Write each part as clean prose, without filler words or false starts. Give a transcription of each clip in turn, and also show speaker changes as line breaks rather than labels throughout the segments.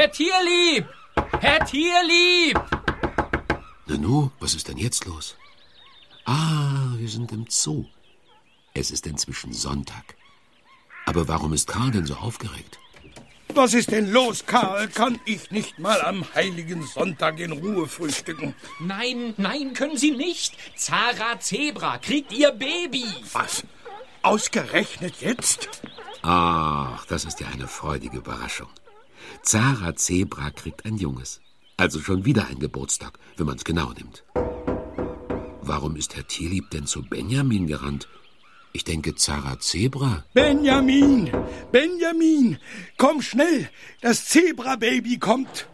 Herr Tierlieb! Herr Tierlieb!
Nanu, was ist denn jetzt los? Ah, wir sind im Zoo. Es ist inzwischen Sonntag. Aber warum ist Karl denn so aufgeregt?
Was ist denn los, Karl? Kann ich nicht mal am heiligen Sonntag in Ruhe frühstücken?
Nein, können Sie nicht. Zara Zebra kriegt ihr Baby.
Was? Ausgerechnet jetzt?
Ach, das ist ja eine freudige Überraschung. Zara Zebra kriegt ein Junges. Also schon wieder ein Geburtstag, wenn man es genau nimmt. Warum ist Herr Tierlieb denn zu Benjamin gerannt? Ich denke, Zara Zebra.
Benjamin, komm schnell, das Zebra-Baby kommt.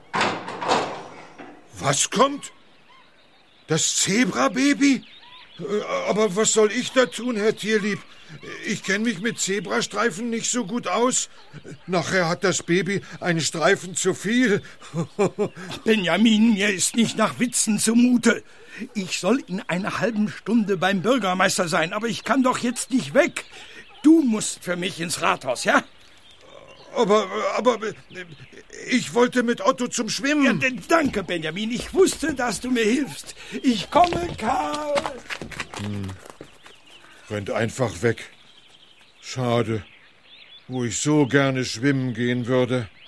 Was kommt? Das Zebra-Baby? Aber was soll ich da tun, Herr Tierlieb? Ich kenne mich mit Zebrastreifen nicht so gut aus. Nachher hat das Baby einen Streifen zu viel.
Benjamin, mir ist nicht nach Witzen zumute. Ich soll in einer halben Stunde beim Bürgermeister sein, aber ich kann doch jetzt nicht weg. Du musst für mich ins Rathaus, ja?
Aber ich wollte mit Otto zum Schwimmen.
Ja, danke, Benjamin. Ich wusste, dass du mir hilfst. Ich komme, Karl.
Rennt einfach weg. Schade, wo ich so gerne schwimmen gehen würde.